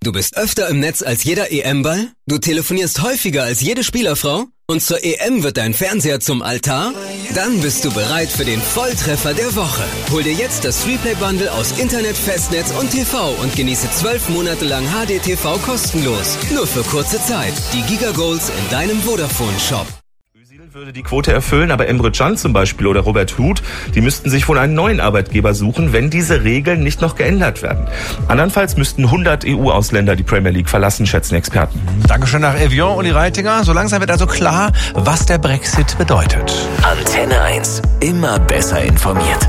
Du bist öfter im Netz als jeder EM-Ball? Du telefonierst häufiger als jede Spielerfrau? Und zur EM wird dein Fernseher zum Altar? Dann bist du bereit für den Volltreffer der Woche. Hol dir jetzt das Freeplay-Bundle aus Internet, Festnetz und TV und genieße 12 Monate lang HDTV kostenlos. Nur für kurze Zeit. Die Giga-Goals in deinem Vodafone-Shop. Würde die Quote erfüllen, aber Emre Can zum Beispiel oder Robert Huth, die müssten sich wohl einen neuen Arbeitgeber suchen, wenn diese Regeln nicht noch geändert werden. Andernfalls müssten 100 EU-Ausländer die Premier League verlassen, schätzen Experten. Dankeschön nach Evian, Uli Reitinger. So langsam wird also klar, was der Brexit bedeutet. Antenne 1, immer besser informiert.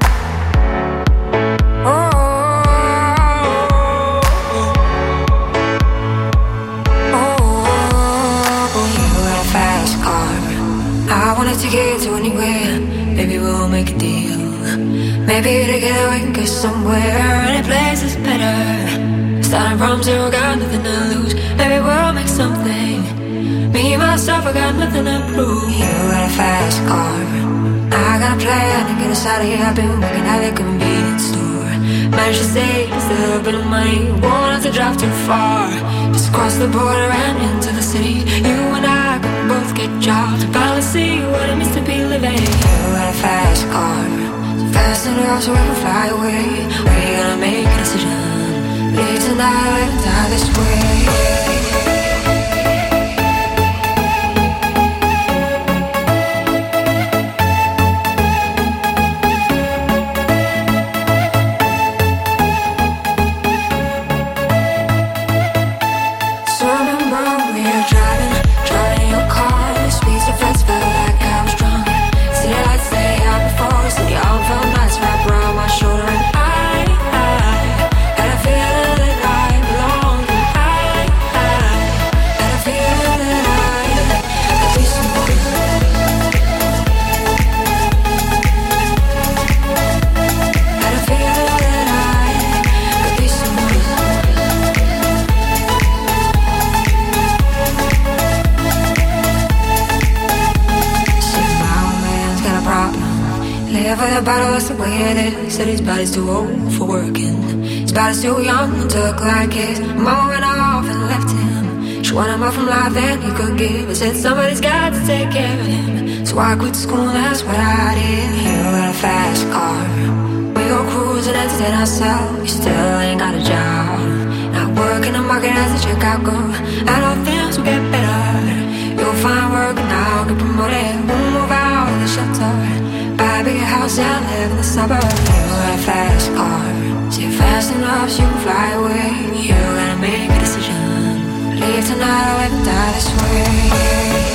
I wanna take it to anywhere. Maybe we'll make a deal. Maybe together we can get somewhere. Any place is better. Starting from zero, got nothing to lose. Maybe we'll make something. Me, myself, I got nothing to prove. You got a fast car. I got a plan to get us out of here. I've been working at the convenience store. Managed to save just a little bit of money. Won't have to drive too far. Just cross the border and into the city. You and I could both get jobs. Finally see what it means to be living. You got a fast car, so fast enough so we can fly away. We're gonna make a decision. Leave tonight or live and die this way. That's the way it is. Said his body's too old for working. His body's too young to look like his. Mama went off and left him. She wanted more from life than he could give. I said somebody's got to take care of him. So I quit school, that's what I did. You got a fast car. We go cruising, entertain ourselves. You still ain't got a job. Not working the market as a checkout girl. I know things will get better. You'll find work and I'll get promoted. We'll move out of the shelter. Buy a bigger house and live in the suburbs. You got a fast car. See, fast enough so you can fly away. You gotta make a decision. Leave tonight or live and die this way.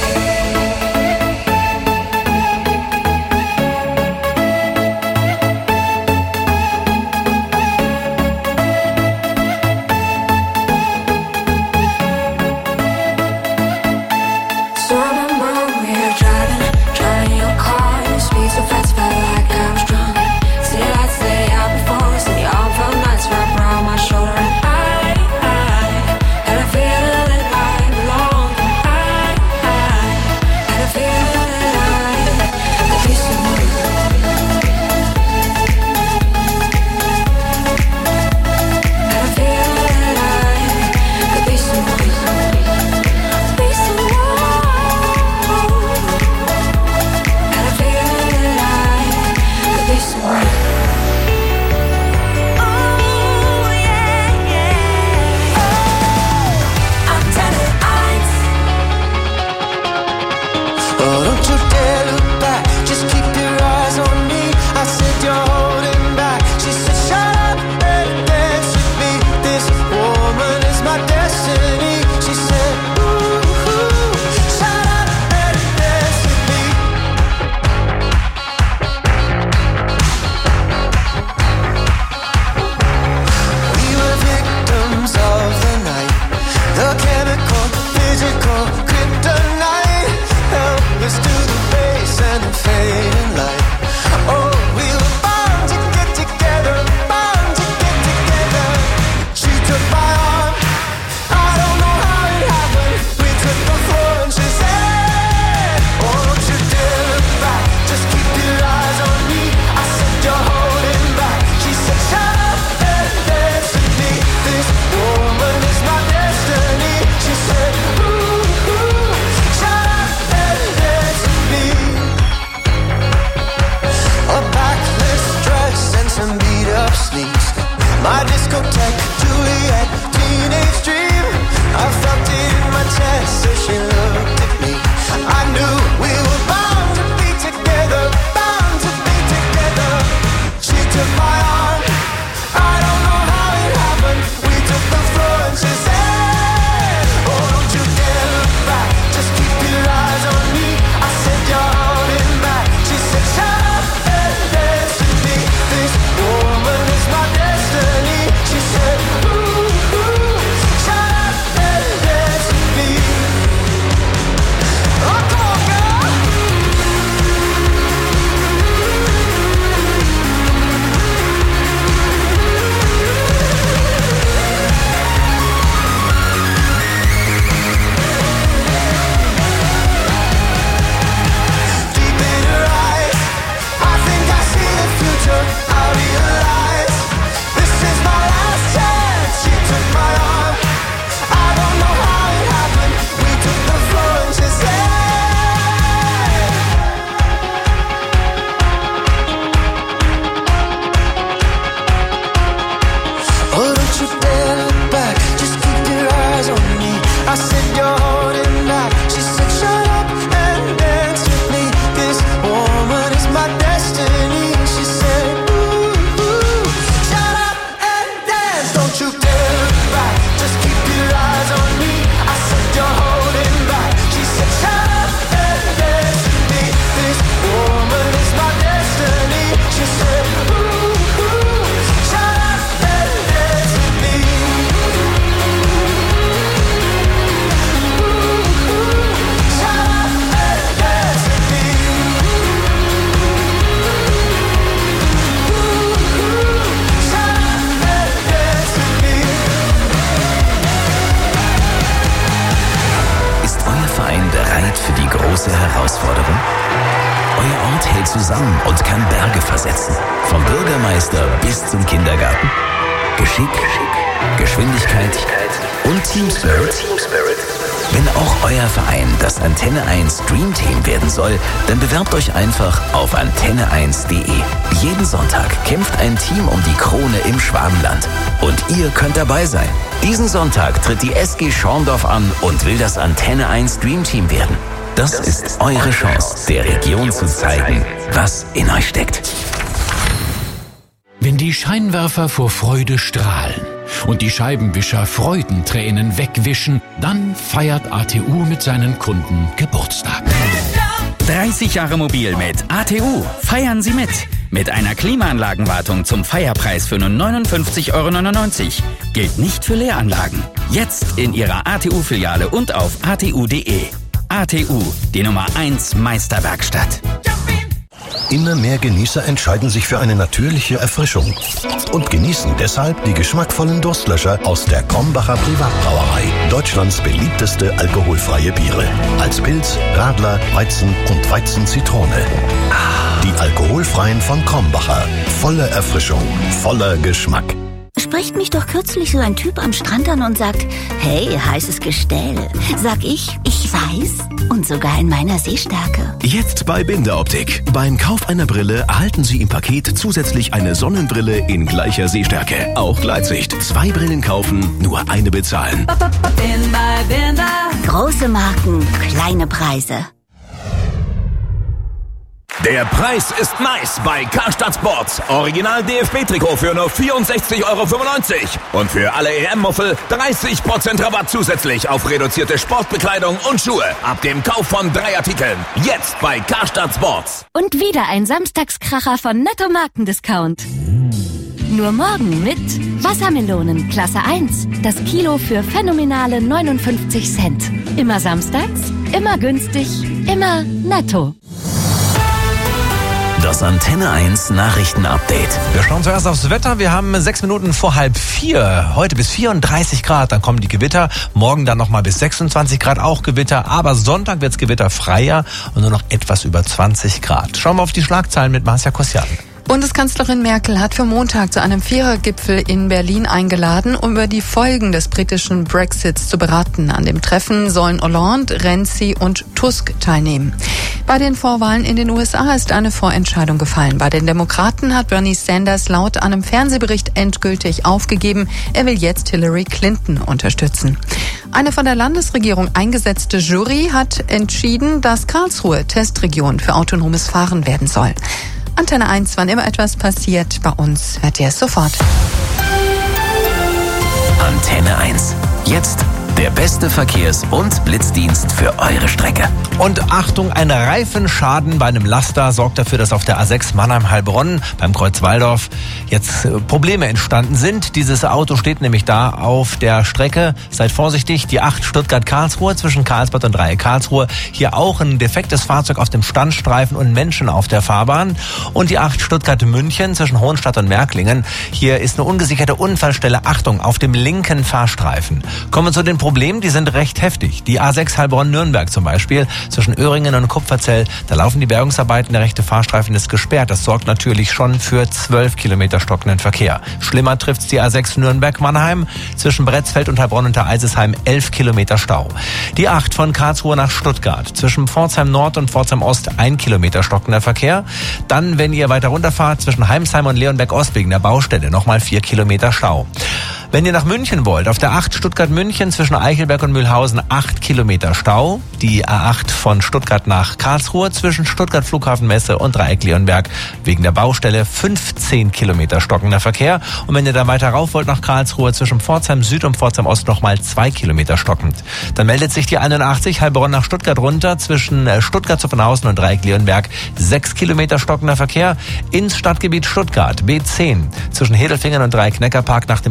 große Herausforderung? Euer Ort hält zusammen und kann Berge versetzen. Vom Bürgermeister bis zum Kindergarten. Geschick, Geschwindigkeit und Team Spirit. Wenn auch euer Verein das Antenne 1 Dream Team werden soll, dann bewerbt euch einfach auf antenne1.de. Jeden Sonntag kämpft ein Team um die Krone im Schwabenland. Und ihr könnt dabei sein. Diesen Sonntag tritt die SG Schorndorf an und will das Antenne 1 Dream Team werden. Das ist eure Chance, der Region zu zeigen, was in euch steckt. Wenn die Scheinwerfer vor Freude strahlen und die Scheibenwischer Freudentränen wegwischen, dann feiert ATU mit seinen Kunden Geburtstag. 30 Jahre mobil mit ATU. Feiern Sie mit. Mit einer Klimaanlagenwartung zum Feierpreis für nur 59,99 €. Gilt nicht für Leeranlagen. Jetzt in Ihrer ATU-Filiale und auf atu.de. ATU, die Nummer 1 Meisterwerkstatt. Immer mehr Genießer entscheiden sich für eine natürliche Erfrischung und genießen deshalb die geschmackvollen Durstlöscher aus der Krombacher Privatbrauerei. Deutschlands beliebteste alkoholfreie Biere. Als Pilz, Radler, Weizen und Weizen-Zitrone. Die alkoholfreien von Krombacher. Volle Erfrischung, voller Geschmack. Spricht mich doch kürzlich so ein Typ am Strand an und sagt, hey, heißes Gestell. Sag ich weiß und sogar in meiner Sehstärke. Jetzt bei Binderoptik. Beim Kauf einer Brille erhalten Sie im Paket zusätzlich eine Sonnenbrille in gleicher Sehstärke. Auch Gleitsicht. 2 Brillen kaufen, nur eine bezahlen. Große Marken, kleine Preise. Der Preis ist nice bei Karstadt Sports. Original DFB-Trikot für nur 64,95 €. Und für alle EM-Muffel 30% Rabatt zusätzlich auf reduzierte Sportbekleidung und Schuhe. Ab dem Kauf von 3 Artikeln. Jetzt bei Karstadt Sports. Und wieder ein Samstagskracher von Netto Markendiscount. Nur morgen mit Wassermelonen Klasse 1. Das Kilo für phänomenale 59 Cent. Immer samstags, immer günstig, immer netto. Das Antenne 1 Nachrichten-Update. Wir schauen zuerst aufs Wetter. Wir haben 6 Minuten vor 3:30. Heute bis 34 Grad, dann kommen die Gewitter. Morgen dann nochmal bis 26 Grad, auch Gewitter. Aber Sonntag wird's gewitterfreier und nur noch etwas über 20 Grad. Schauen wir auf die Schlagzeilen mit Marcia Kossian. Bundeskanzlerin Merkel hat für Montag zu einem Vierergipfel in Berlin eingeladen, um über die Folgen des britischen Brexits zu beraten. An dem Treffen sollen Hollande, Renzi und Tusk teilnehmen. Bei den Vorwahlen in den USA ist eine Vorentscheidung gefallen. Bei den Demokraten hat Bernie Sanders laut einem Fernsehbericht endgültig aufgegeben. Er will jetzt Hillary Clinton unterstützen. Eine von der Landesregierung eingesetzte Jury hat entschieden, dass Karlsruhe Testregion für autonomes Fahren werden soll. Antenne 1, wann immer etwas passiert, bei uns hört ihr es sofort. Antenne 1. Jetzt der beste Verkehrs- und Blitzdienst für eure Strecke. Und Achtung, ein Reifenschaden bei einem Laster sorgt dafür, dass auf der A6 Mannheim-Heilbronn beim Kreuz Walldorf jetzt Probleme entstanden sind. Dieses Auto steht nämlich da auf der Strecke. Seid vorsichtig, die 8 Stuttgart-Karlsruhe zwischen Karlsbad und Dreieck Karlsruhe. Hier auch ein defektes Fahrzeug auf dem Standstreifen und Menschen auf der Fahrbahn. Und die 8 Stuttgart-München zwischen Hohenstadt und Märklingen. Hier ist eine ungesicherte Unfallstelle. Achtung, auf dem linken Fahrstreifen. Kommen wir zu den Problemen, die sind recht heftig. Die A6 Heilbronn-Nürnberg zum Beispiel, zwischen Öhringen und Kupferzell, da laufen die Bergungsarbeiten, der rechte Fahrstreifen ist gesperrt. Das sorgt natürlich schon für 12 Kilometer stockenden Verkehr. Schlimmer trifft's die A6 Nürnberg-Mannheim, zwischen Bretzfeld und Heilbronn unter Eisesheim 11 Kilometer Stau. Die 8 von Karlsruhe nach Stuttgart, zwischen Pforzheim Nord und Pforzheim Ost 1 Kilometer stockender Verkehr. Dann, wenn ihr weiter runterfahrt, zwischen Heimsheim und Leonberg Ost wegen der Baustelle nochmal 4 Kilometer Stau. Wenn ihr nach München wollt, auf der 8 Stuttgart-München zwischen Eichelberg und Mühlhausen 8 Kilometer Stau. Die A8 von Stuttgart nach Karlsruhe zwischen Stuttgart Flughafenmesse und Dreieck Leonberg wegen der Baustelle 15 Kilometer stockender Verkehr. Und wenn ihr dann weiter rauf wollt nach Karlsruhe zwischen Pforzheim Süd und Pforzheim Ost nochmal 2 Kilometer stockend. Dann meldet sich die 81 Heilbronn nach Stuttgart runter zwischen Stuttgart-Zuffenhausen und Dreieck Leonberg 6 Kilometer stockender Verkehr. Ins Stadtgebiet Stuttgart B10 zwischen Hedelfingen und Dreieck Neckarpark nach dem Unfall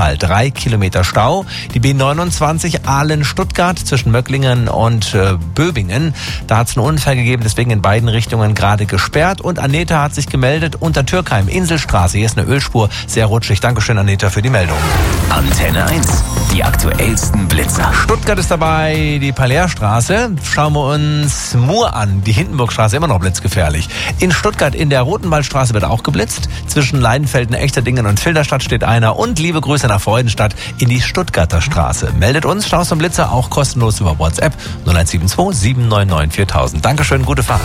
Unfall. 3 Kilometer Stau. Die B29 Aalen-Stuttgart zwischen Möcklingen und Böbingen. Da hat es einen Unfall gegeben, deswegen in beiden Richtungen gerade gesperrt. Und Aneta hat sich gemeldet unter Türkheim, Inselstraße. Hier ist eine Ölspur, sehr rutschig. Dankeschön, Aneta, für die Meldung. Antenne 1, die aktuellsten Blitzer. Stuttgart ist dabei, die Palärstraße. Schauen wir uns Mur an, die Hindenburgstraße, immer noch blitzgefährlich. In Stuttgart in der Rotenwaldstraße wird auch geblitzt. Zwischen Leidenfelden, Echterdingen und Filderstadt steht einer. Und liebe Grüße nach Freudenstadt in die Stuttgarter Straße. Meldet uns, Staus und Blitzer, auch kostenlos über WhatsApp 0172 799 4000. Dankeschön, gute Fahrt.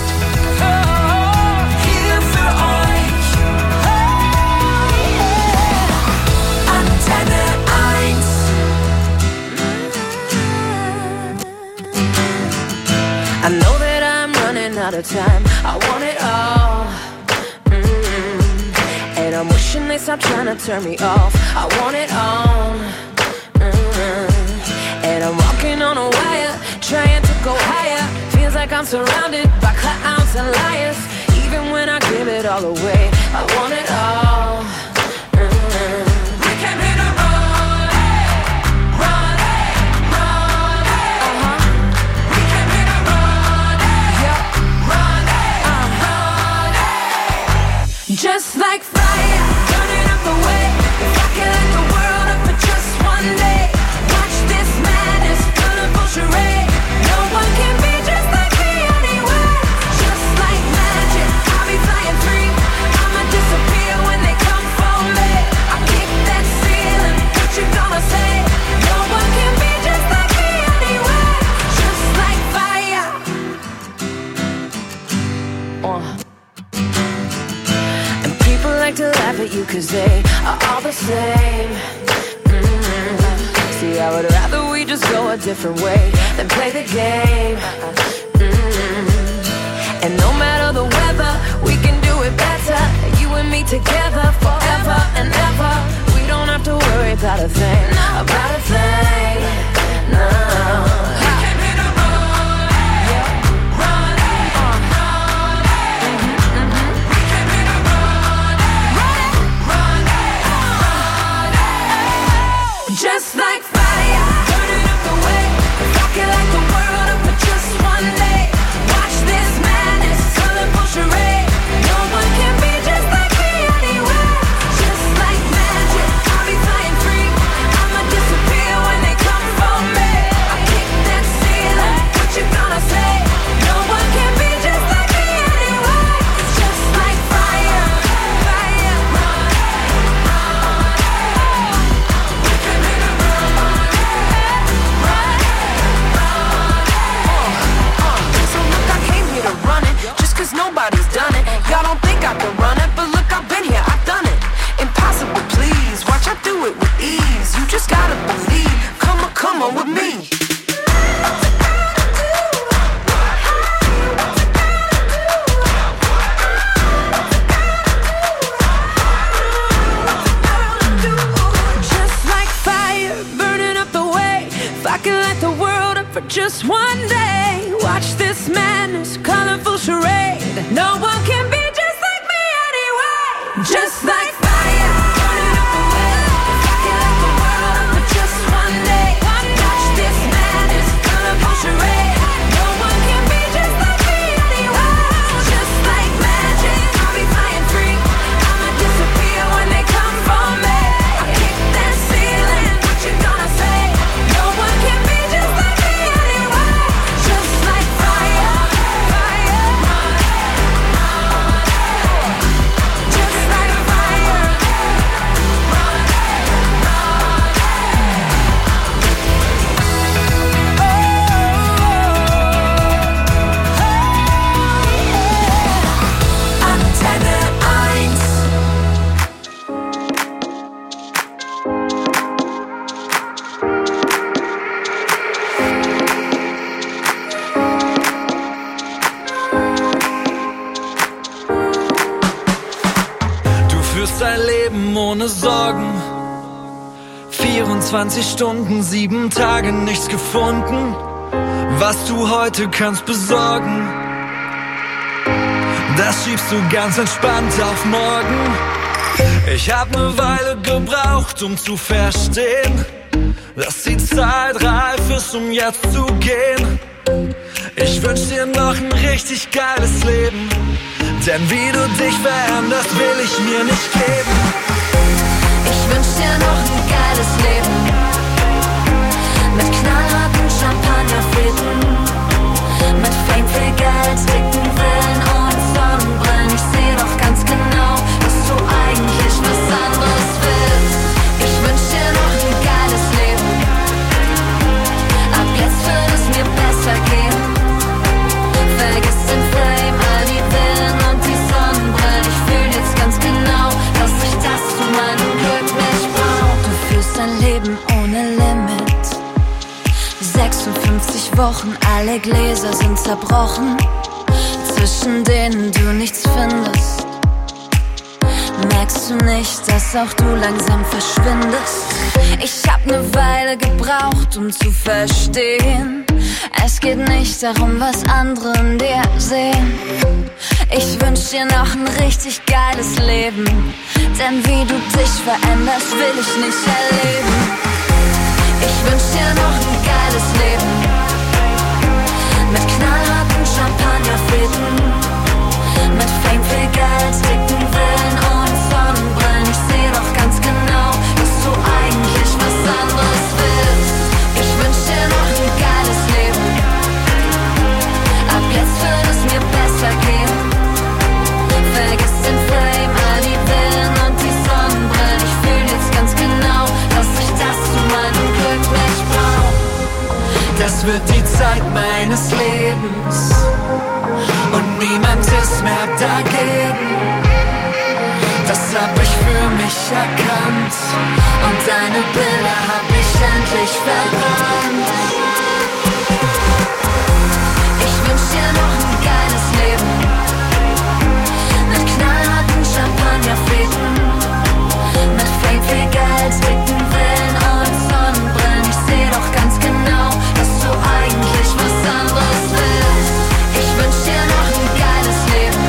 I know that I'm running out of time. I want it all. And I'm wishing they stop trying to turn me off. I want it all. And I'm walking on a wire, trying to go higher. Feels like I'm surrounded by clowns and liars. Even when I give it all away, I want it all. We came here to run, run, run. We came here to run, run, run. Just like fire, burning up the way. If I could light the world up for just one day. Watch this madness, colorful charade. No one can be just like me anyway. Just like magic, I'll be flying free. I'ma disappear when they come for me. I kick that ceiling, what you gonna say? No one can be just like me anyway. Just like fire. And people like to laugh at you 'cause they are all the same. See, I would rather we just go a different way than play the game. And no matter the weather, we can do it better. You and me together forever and ever. We don't have to worry about a thing, about a thing. No. We came here to run, run, run. We came here to run, run, run. Just like fire, burning up the way. If I could light the world up for just one day. Watch this madness, colorful charade. No one can be just like me anyway. Just like magic, I'll be flying free. I'ma disappear when they come for me. I kick that ceiling, what you gonna say? No one can be just like me anyway. Just like fire, fire, run, run. We came here to run, run, run. So look, I came here to run it, just 'cause nobody's done it. Y'all don't think I can run it, but look, I've been here, I've done it. Impossible, please, watch I do it with ease. You just gotta believe, come on with me. Just like fire, burning up the way. If I could light the world up for just one day. Watch this madness, colorful charade. No one can be just like me anyway. Just like fire, burning up the way. If I could light the world up for just one day. Watch this madness, colorful charade. No one can be just like me anyway. Just like magic, I'll be flying free. I'ma disappear when they come for me. I kick that ceiling, what you gonna say? No one can be just like me anyway. Just like fire, fire, run, run. Just like fire, run, run. Antenne 1. Du führst ein Leben ohne Sorgen. 24 Stunden, 7 Tage, nichts gefunden, was du heute kannst besorgen. Das schiebst du ganz entspannt auf morgen. Ich hab ne Weile gebraucht, um zu verstehen, dass die Zeit reif ist, um jetzt zu gehen. Ich wünsch dir noch ein richtig geiles Leben, denn wie du dich veränderst, will ich mir nicht geben. Ich wünsch dir noch ein geiles Leben, mit knallharten Champagnerfäden, mit Fame, viel Geld, dicken Villen und Sonnenbrillen. Ich seh doch ganz genau, dass du eigentlich was anderes willst. Ich wünsch dir noch ein geiles Leben, ab jetzt wird es mir besser gehen. Vergiss den Fame, all die Villen und die Sonnenbrillen. Ich fühl jetzt ganz genau, dass ich das zu meinem Glück nicht brauch. Du führst dein Leben ohne Limit, 56 Wochen, alle Gläser sind zerbrochen, zwischen denen du nichts findest. Merkst du nicht, dass auch du langsam verschwindest? Ich hab ne Weile gebraucht, um zu verstehen, es geht nicht darum, was andere in dir sehen. Ich wünsch dir noch ein richtig geiles Leben, denn wie du dich veränderst, will ich nicht erleben. Ich wünsch dir noch ein geiles Leben, mit knallharten Champagnerfäden, mit Fame, viel Geld, dicken Villen und Sonnenbrillen. Ich seh doch ganz genau, dass du eigentlich was anderes willst. Ich wünsch dir noch ein geiles Leben, ab jetzt wird es mir besser gehen. Vergiss den Fame, all die Villen und die Sonnenbrillen. Ich fühl jetzt ganz genau, dass ich das zu meinem Glück nicht brauch. Das wird die Zeit meines Lebens und niemand ist mehr dagegen. Das hab ich für mich erkannt und deine Bilder hab ich endlich verbrannt. Ich wünsch dir noch ein geiles Leben, mit knallharten Champagnerfäden, mit Fame, viel Geld, dicken Villen und Sonnenbrillen. Ich seh doch ganz genau, dass du eigentlich was anderes willst. Ich wünsch dir noch ein geiles Leben,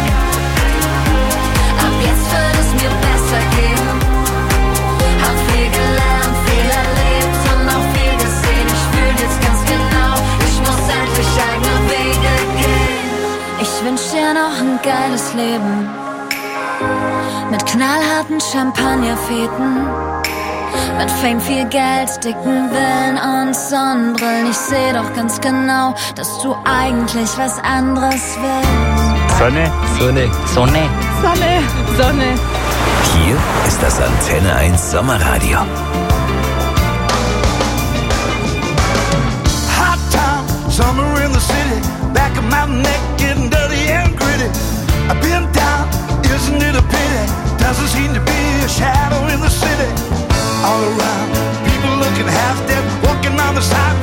ab jetzt wird es mir besser gehen. Hab viel gelernt, viel erlebt und auch viel gesehen. Ich fühl jetzt ganz genau, ich muss endlich eigene Wege gehen. Ich wünsch dir noch ein geiles Leben, mit knallharten Champagnerfäden, mit Fame, viel Geld, dicken Villen und Sonnenbrillen. Ich seh doch ganz genau, dass du eigentlich was anderes willst. Sonne, Sonne, Sonne, Sonne, Sonne. Hier ist das Antenne 1 Sommerradio. Hot town, summer in the city, back of my neck getting dirty and gritty. I've been down, isn't it a pity? Doesn't seem to be a shadow in the city. All around, people looking half dead, walking on the sidewalk.